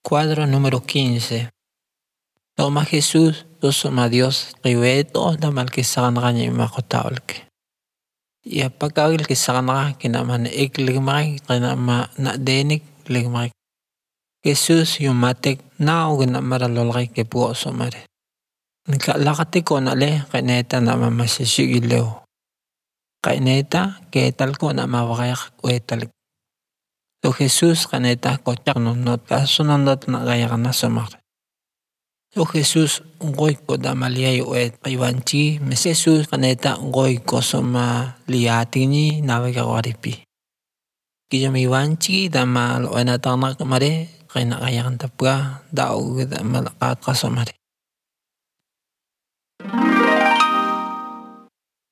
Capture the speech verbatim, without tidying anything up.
Cuadro número quince. Toma Jesús, tosoma Dios, ribeto, damal kisakanaka niya imakotawalke. Yapagkawil kisakanaka kinaman ikligmarik, kinama nadenik ligmarik. Jesús yumatik na ugna maralolaki kepuo somare. Nkalakati ko na le, kaineta na mamasisigilew. Kaineta, ketal ko na mawakayak uetalik. So Jesús kaneta kocak nunot kasununot na gaya ka na sumak. So Jesús ngoy ko da maliyay uet kaywanchi mes Jesús kaneta ngoy ko suma liyati ni naway ka waripi. Kaya may wanchi da malo ay natangnak mare kay na kaya kang tapga da uga da malakat ka sumare.